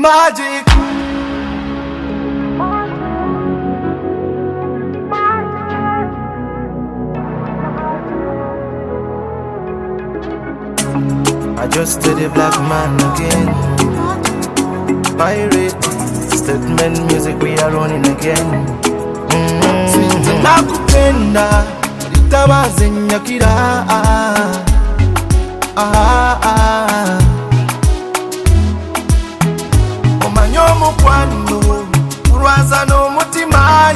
magic. I just did a black man again. Pirate, statement music, we are running again. Nakupenda, litabaze nyakira. Omanyo mukwano, urwaza no mutima.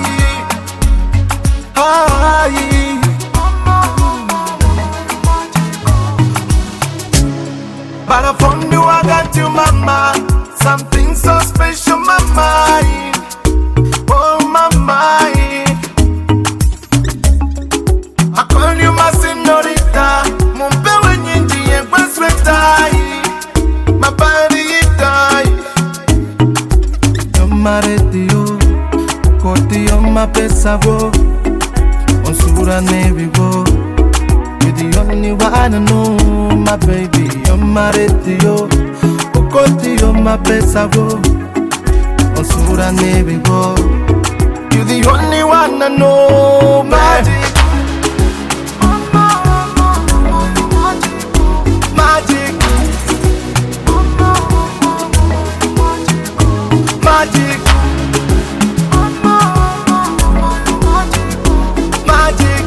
But I found you, I got you, mama. Something so special, my mind. Oh, my mind. I call you my señorita. Mumpewe nyingi ekwe swetai. My body die. You're my radio. Koti you're my pesavo. Onsura nebigo. You're the only one I know, my baby. You're my radio. Koti you're my pesavo. Onsura nebigo. You're the only one I know, magic. Magic. Magic. Magic.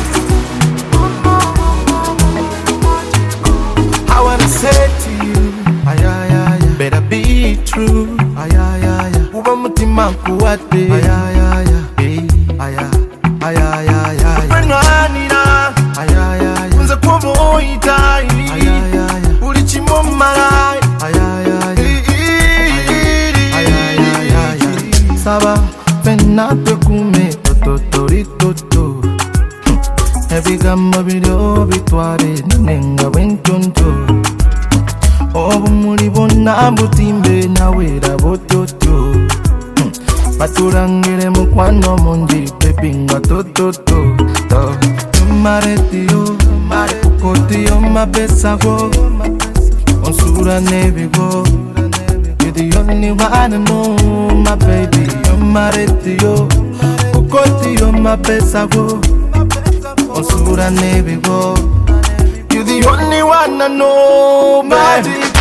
I wanna say to you, better be true. Uba mutima kuwate. Ukwenwanira. Unze kuboita. Uli chimomara. Saba pena tekume totoritoto. Ebigambo biro bitware nenga wentonto. Obu muri bona butimbe nawera bototo. Paturangire mukwano mungi pepinga tototo. Maretio, koti yo mapesavo. Onsura nebigo. You're the only one I know, my baby. You're maretio, koti yo mapesavo. Onsura nebigo. You're the only one I know, magic.